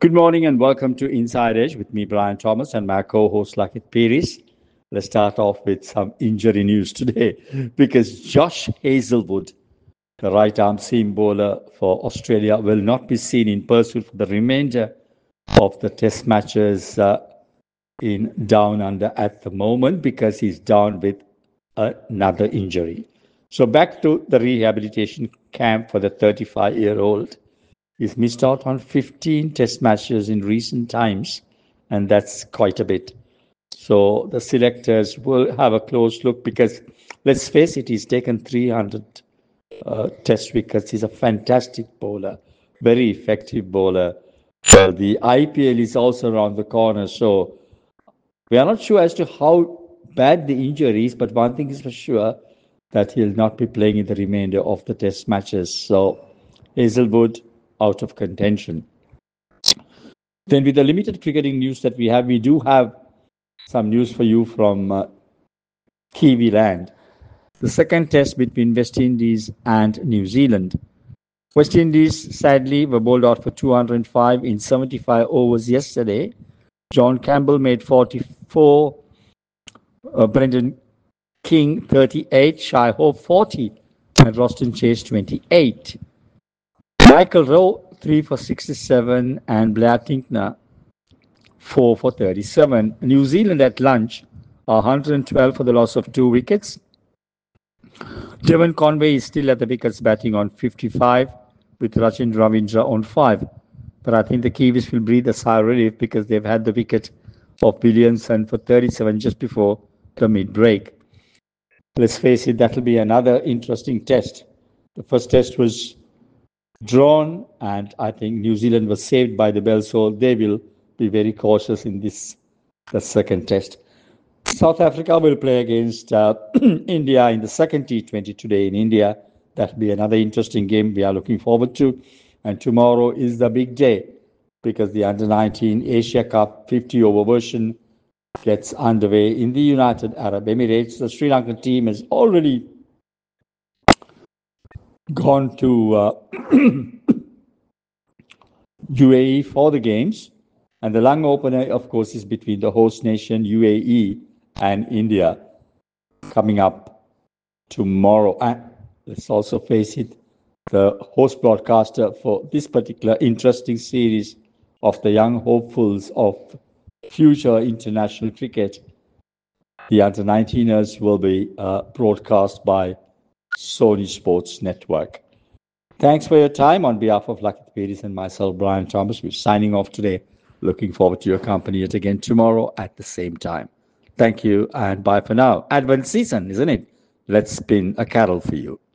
Good morning and welcome to Inside Edge with me, Brian Thomas, and my co host, Lakit Piris. Let's start off with some injury news today because Josh Hazelwood, the right arm seam bowler for Australia, will not be seen in pursuit for the remainder of the test matches in Down Under at the moment because he's down with another injury. So, back to the rehabilitation camp for the 35-year-old. He's missed out on 15 test matches in recent times, and that's quite a bit. So the selectors will have a close look because, let's face it, he's taken 300 test wickets. He's a fantastic bowler, very effective bowler. The IPL is also around the corner, so we are not sure as to how bad the injury is, but one thing is for sure that he'll not be playing in the remainder of the test matches. So Hazelwood out of contention. Then, with the limited cricketing news that we have, we do have some news for you from Kiwi land. The second test between West Indies and New Zealand. West Indies, sadly, were bowled out for 205 in 75 overs yesterday. John Campbell made 44, Brendan King 38, Shai Hope 40, and Roston Chase 28. Michael Rowe 3 for 67 and Blair Tinkner 4 for 37. New Zealand at lunch 112 for the loss of 2 wickets. Devon Conway is still at the wickets batting on 55 with Rachin Ravindra on 5. But I think the Kiwis will breathe a sigh of relief because they've had the wicket of Williamson for 37 just before the mid-break. Let's face it, that'll be another interesting test. The first test was drawn, and I think New Zealand was saved by the bell, so they will be very cautious in the second test. South Africa will play against India in the second T20 today in India. That'll be another interesting game we are looking forward to. And tomorrow is the big day because the Under-19 Asia Cup 50-over version gets underway in the United Arab Emirates. The Sri Lankan team has already gone to UAE for the games. And the lung opener, of course, is between the host nation UAE and India coming up tomorrow. And let's also face it, the host broadcaster for this particular interesting series of the young hopefuls of future international cricket, the Under-19ers, will be broadcast by Sony Sports Network. Thanks for your time. On behalf of Lakit Piris and myself, Brian Thomas, we're signing off today. Looking forward to your company yet again tomorrow at the same time. Thank you and bye for now. Advent season, isn't it? Let's spin a carol for you.